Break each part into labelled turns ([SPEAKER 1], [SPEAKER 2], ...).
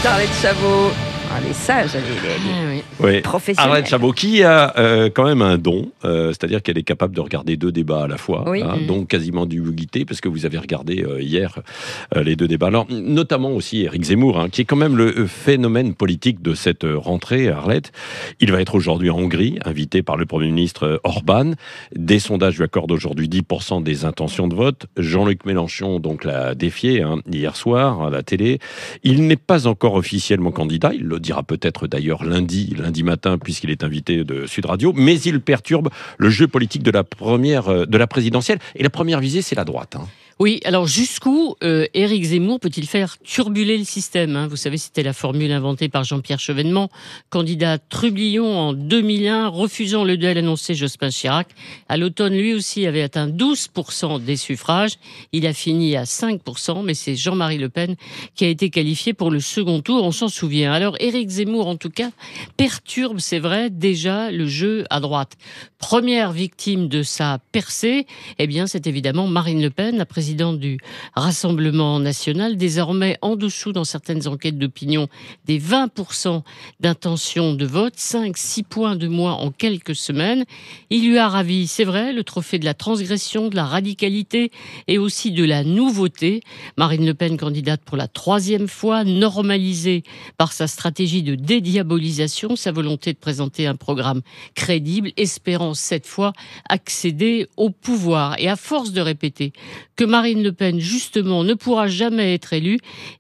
[SPEAKER 1] Arlette Chabot. Les sages, les professionnels.
[SPEAKER 2] Arlette Chabot, qui a quand même un don, c'est-à-dire qu'elle est capable de regarder 2 débats à la fois, donc quasiment d'ubiquité, parce que vous avez regardé hier les 2 débats. Alors, notamment aussi Éric Zemmour, qui est quand même le phénomène politique de cette rentrée, Arlette. Il va être aujourd'hui en Hongrie, invité par le Premier ministre Orban. Des sondages lui accordent aujourd'hui 10% des intentions de vote. Jean-Luc Mélenchon donc l'a défié hier soir à la télé. Il n'est pas encore officiellement candidat, il le dira peut-être d'ailleurs lundi matin, puisqu'il est invité de Sud Radio, mais il perturbe le jeu politique de la présidentielle. Et la première visée, c'est la droite.
[SPEAKER 3] Oui, alors jusqu'où Éric Zemmour peut-il faire turbuler le système ? Vous savez, c'était la formule inventée par Jean-Pierre Chevènement, candidat Trublion en 2001, refusant le duel annoncé Jospin Chirac. À l'automne, lui aussi avait atteint 12% des suffrages. Il a fini à 5%, mais c'est Jean-Marie Le Pen qui a été qualifié pour le second tour, on s'en souvient. Alors Éric Zemmour, en tout cas, perturbe, c'est vrai, déjà le jeu à droite. Première victime de sa percée, c'est évidemment Marine Le Pen, la présidente du Rassemblement national, désormais en dessous dans certaines enquêtes d'opinion des 20% d'intention de vote, 5-6 points de moins en quelques semaines. Il lui a ravi, c'est vrai, le trophée de la transgression, de la radicalité et aussi de la nouveauté. Marine Le Pen, candidate pour la 3e fois, normalisée par sa stratégie de dédiabolisation, sa volonté de présenter un programme crédible, espérant cette fois accéder au pouvoir. Et à force de répéter que Marine Le Pen, justement, ne pourra jamais être élue,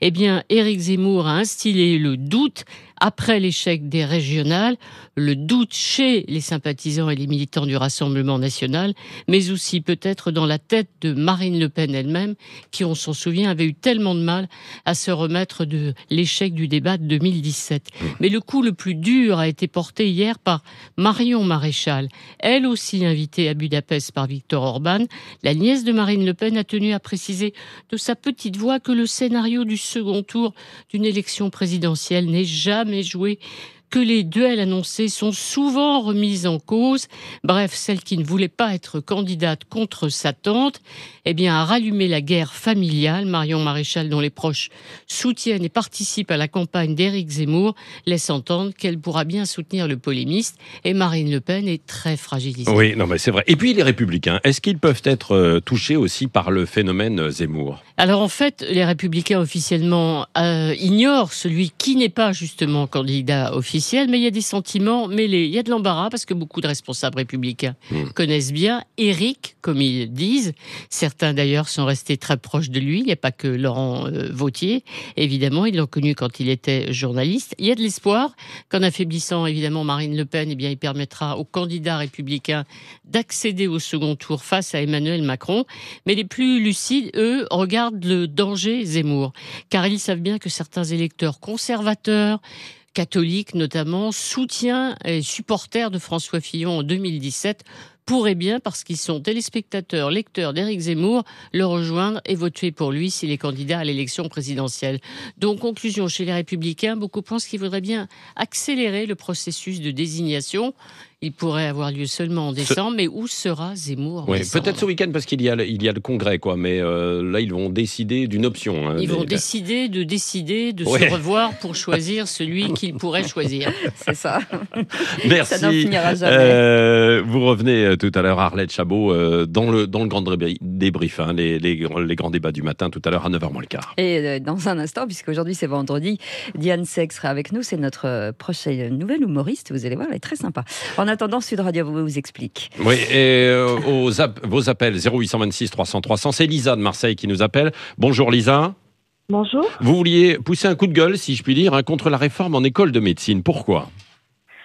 [SPEAKER 3] Éric Zemmour a instillé le doute après l'échec des régionales, le doute chez les sympathisants et les militants du Rassemblement national, mais aussi peut-être dans la tête de Marine Le Pen elle-même, qui, on s'en souvient, avait eu tellement de mal à se remettre de l'échec du débat de 2017. Mais le coup le plus dur a été porté hier par Marion Maréchal, elle aussi invitée à Budapest par Viktor Orban. La nièce de Marine Le Pen a tenu à préciser de sa petite voix que le scénario du second tour d'une élection présidentielle n'est jamais joué, que les duels annoncés sont souvent remis en cause. Bref, celle qui ne voulait pas être candidate contre sa tante, a rallumé la guerre familiale. Marion Maréchal, dont les proches soutiennent et participent à la campagne d'Éric Zemmour, laisse entendre qu'elle pourra bien soutenir le polémiste. Et Marine Le Pen est très fragilisée.
[SPEAKER 2] Oui, non, mais c'est vrai. Et puis les Républicains, est-ce qu'ils peuvent être touchés aussi par le phénomène Zemmour ?
[SPEAKER 3] Alors en fait, les Républicains officiellement ignorent celui qui n'est pas justement candidat officiel, mais il y a des sentiments mêlés. Il y a de l'embarras parce que beaucoup de responsables républicains connaissent bien Éric, comme ils disent. Certains d'ailleurs sont restés très proches de lui. Il n'y a pas que Laurent Wauquiez. Évidemment, ils l'ont connu quand il était journaliste. Il y a de l'espoir qu'en affaiblissant évidemment Marine Le Pen, il permettra aux candidats républicains d'accéder au second tour face à Emmanuel Macron. Mais les plus lucides, eux, regardent le danger Zemmour, car ils savent bien que certains électeurs conservateurs, catholiques notamment, soutiens et supporters de François Fillon en 2017, pourraient bien, parce qu'ils sont téléspectateurs, lecteurs d'Éric Zemmour, le rejoindre et voter pour lui s'il est candidat à l'élection présidentielle. Donc, conclusion, chez les Républicains, beaucoup pensent qu'il faudrait bien accélérer le processus de désignation. Il pourrait avoir lieu seulement en décembre, mais où sera Zemmour en décembre ?
[SPEAKER 2] Peut-être ce week-end, parce qu'il y a le congrès, mais là, ils vont décider d'une option.
[SPEAKER 3] Ils vont décider de se revoir pour choisir celui qu'ils pourraient choisir.
[SPEAKER 1] C'est ça.
[SPEAKER 2] Merci.
[SPEAKER 1] Ça n'en finira jamais.
[SPEAKER 2] Vous revenez tout à l'heure, Arlette Chabot, dans le grand débrief, les grands débats du matin, tout à l'heure à 9h moins le quart.
[SPEAKER 1] Et dans un instant, puisqu'aujourd'hui c'est vendredi, Diane Seck sera avec nous, c'est notre prochaine nouvelle humoriste, vous allez voir, elle est très sympa. En attendant, Sud Radio vous explique.
[SPEAKER 2] Oui, et vos appels 0826 300 300, c'est Lisa de Marseille qui nous appelle. Bonjour Lisa.
[SPEAKER 4] Bonjour.
[SPEAKER 2] Vous vouliez pousser un coup de gueule, si je puis dire, contre la réforme en école de médecine. Pourquoi ?
[SPEAKER 4] Pourquoi ?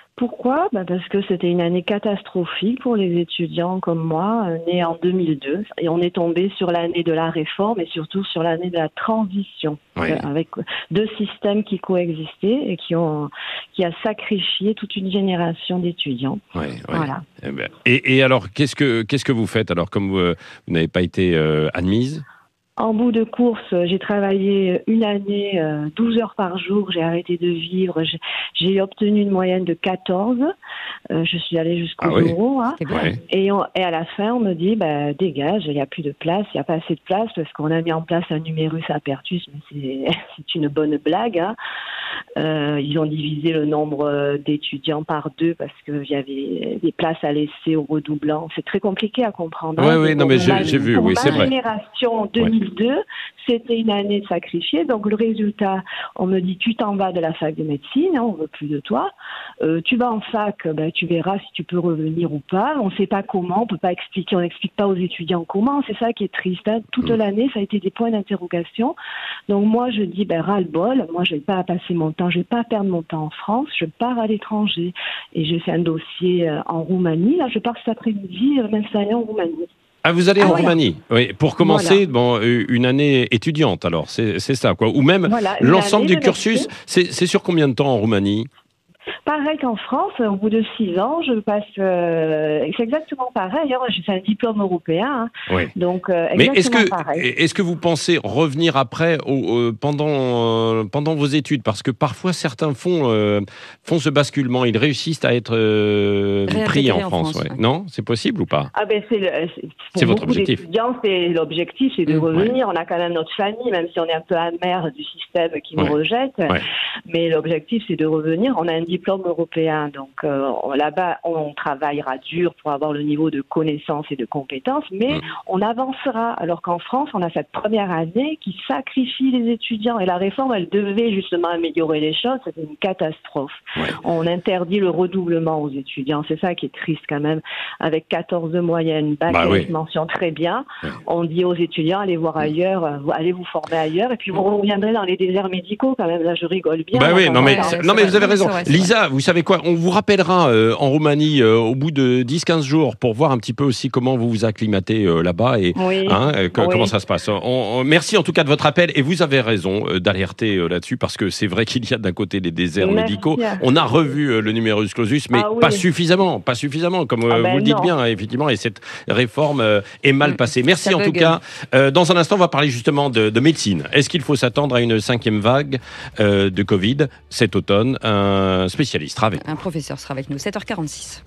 [SPEAKER 4] Parce que c'était une année catastrophique pour les étudiants comme moi, nés en 2002. Et on est tombé sur l'année de la réforme et surtout sur l'année de la transition, avec 2 systèmes qui coexistaient et qui a sacrifié toute une génération d'étudiants. Voilà.
[SPEAKER 2] Et alors, qu'est-ce que vous faites alors, comme vous n'avez pas été admise ?
[SPEAKER 4] En bout de course, j'ai travaillé une année, 12 heures par jour, j'ai arrêté de vivre, j'ai obtenu une moyenne de 14, je suis allée jusqu'au bureau, et à la fin, on me dit, dégage, il n'y a plus de place, il n'y a pas assez de place, parce qu'on a mis en place un numerus apertus, mais c'est une bonne blague, Ils ont divisé le nombre d'étudiants par 2 parce qu'il y avait des places à laisser aux redoublants. C'est très compliqué à comprendre.
[SPEAKER 2] Oui, non, mais j'ai vu, oui, c'est vrai.
[SPEAKER 4] Ma génération 2002, c'était une année de sacrifiée. Donc le résultat, on me dit tu t'en vas de la fac de médecine, on veut plus de toi. Tu vas en fac, tu verras si tu peux revenir ou pas. On ne sait pas comment, on peut pas expliquer, on n'explique pas aux étudiants comment. C'est ça qui est triste. Toute l'année, ça a été des points d'interrogation. Donc moi, je dis ras-le-bol. Moi, je vais pas passer mon temps, je vais pas perdre mon temps en France. Je pars à l'étranger et j'ai fait un dossier en Roumanie. Là, je pars cet après-midi m'installer en Roumanie.
[SPEAKER 2] Ah, vous allez en Roumanie, oui, pour commencer une année étudiante, alors, c'est ça, quoi. Ou même l'ensemble du cursus, c'est sur combien de temps en Roumanie ?
[SPEAKER 4] Pareil qu'en France, au bout de 6 ans, je passe. C'est exactement pareil. J'ai fait un diplôme européen,
[SPEAKER 2] oui.
[SPEAKER 4] Donc
[SPEAKER 2] mais
[SPEAKER 4] pareil.
[SPEAKER 2] Est-ce que vous pensez revenir après pendant vos études, parce que parfois certains font ce basculement, ils réussissent à être pris en France, ouais. Non, c'est possible ou pas ?
[SPEAKER 4] C'est
[SPEAKER 2] votre objectif.
[SPEAKER 4] C'est l'objectif, c'est de revenir. On a quand même notre famille, même si on est un peu amer du système qui nous rejette. Ouais. Mais l'objectif, c'est de revenir. On a un diplôme européen, donc là-bas, on travaillera dur pour avoir le niveau de connaissance et de compétences, mais on avancera. Alors qu'en France, on a cette première année qui sacrifie les étudiants. Et la réforme, elle devait justement améliorer les choses. C'était une catastrophe. Ouais. On interdit le redoublement aux étudiants. C'est ça qui est triste quand même. Avec 14 de moyenne, bac et mention très bien, on dit aux étudiants, allez voir ailleurs, allez vous former ailleurs, et puis vous reviendrez dans les déserts médicaux quand même. Là, je rigole bien.
[SPEAKER 2] Non, mais vous avez raison. Lisa, vous savez quoi ? On vous rappellera en Roumanie au bout de 10-15 jours pour voir un petit peu aussi comment vous vous acclimatez là-bas et comment ça se passe. Merci en tout cas de votre appel, et vous avez raison d'alerter là-dessus, parce que c'est vrai qu'il y a d'un côté les déserts médicaux. On a revu le numerus clausus, mais pas suffisamment, comme vous le dites bien, effectivement, et cette réforme est mal passée. Merci en tout cas. Dans un instant, on va parler justement de médecine. Est-ce qu'il faut s'attendre à une 5e vague de Covid cet automne ? Un spécialiste sera avec nous.
[SPEAKER 1] Un professeur sera avec nous, 7h46.